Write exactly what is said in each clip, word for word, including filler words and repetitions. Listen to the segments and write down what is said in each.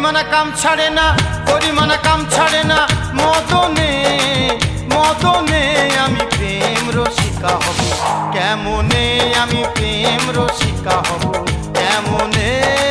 করিমানা কাম ছাড়ে না, করিমানা কাম ছাড়ে না, মদনে মদনে আমি প্রেম রসিকা হব কেমনে, আমি প্রেম রসিকা হব কেমনে।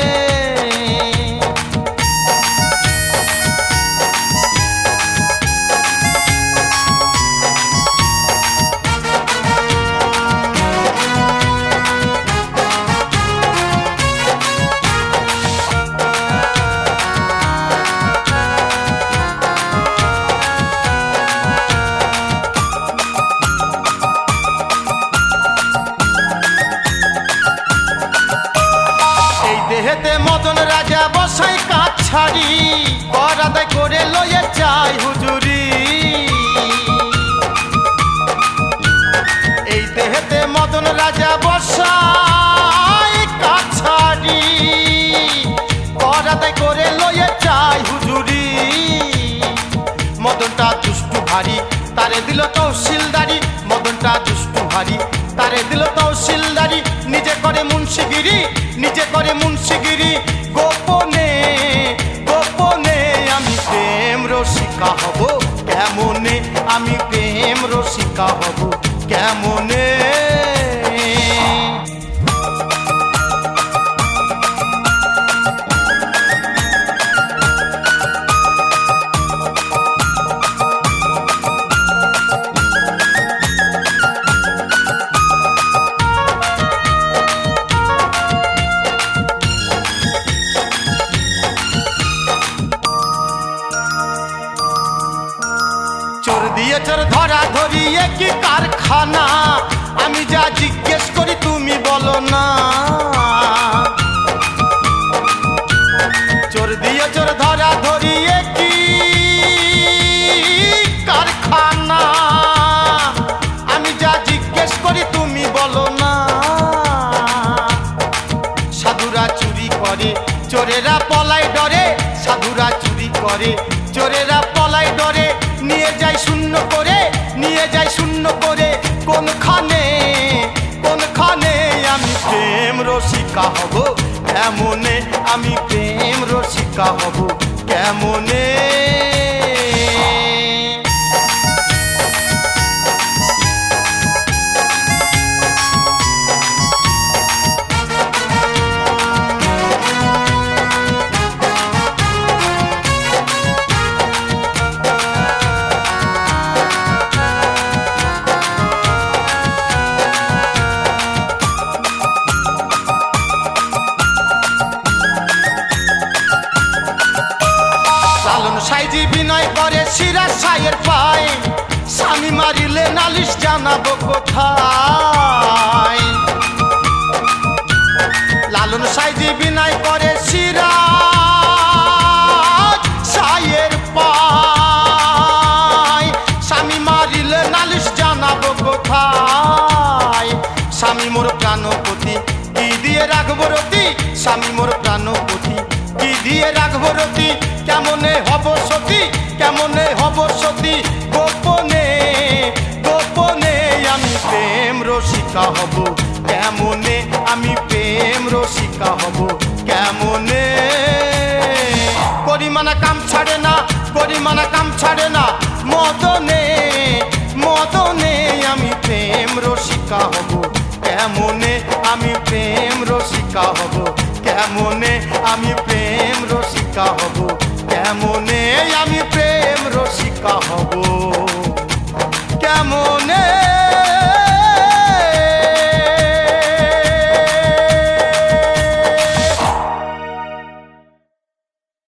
দেহেতে মদন রাজা বসাই কাজ ছাড়ি, কর আদায় করে লয়ে চাই হুজুরি। এই দেহেতে মদন রাজা বসাই কাজ ছাড়ি, কর আদায় করে লয়ে চাই হুজুরি। মদনটা দুষ্টু ভারী, তারে দিল তহসিলদারি, মদনটা দুষ্টু ভারী, তারে দিল তহসিলদারি। নিজে করে মুন্সিগিরি, নিজে করে মুন্সিগিরি, গোপনে গোপনে আমি প্রেম রসিকা হব কেমনে, আমি প্রেম রসিকা হব কেমনে। চোর দিয়ে চোর ধরা ধরি কি কারখানা, আমি যা জিজ্ঞেস করি তুমি বলো না। চোর দিয়ে চোর ধরা ধরি কি কারখানা, আমি যা জিজ্ঞেস করি তুমি বলো না। সাধুরা চুরি করে, চোরেরা পলাই ডরে, সাধুরা চুরি করে, চোরেরা পলাই ডরে। নিয়ে যাই শূন্য করে, নিয়ে যাই শূন্য করে, কোনখানে কোনখানে আমি প্রেম রসিকা হব কেমনে, আমি প্রেম রসিকা হব কেমনে। লালন সাইজি বিনয় করে সিরাজ সাইয়ের পায়, স্বামী মারিলে নালিশ জানাবো কোথায়। লালন সাইজি বিনয় করে সিরাজ সাইয়ের পায়, স্বামী মারিলে নালিশ জানাবো কোথায়। স্বামী মোর প্রাণপতি কি দিয়ে রাখবো রতি, স্বামী মোর প্রাণপতি কি দিয়ে রাখবো রতি। কেমনে হব সতী, কেমনে হব সতী, গোপনে গোপনে আমি প্রেম রসিকা হব কেমনে, আমি প্রেম রসিকা হব কেমনে। করিমানা কাম ছাড়ে না, করিমানা কাম ছাড়ে না, মদনে মদনে আমি প্রেম রসিকা হব কেমনে, আমি প্রেম রসিকা হব কেমনে, আমি প্রেম রসিকা হব কেমনে, আমি প্রেম রসিকা হব কেমনে।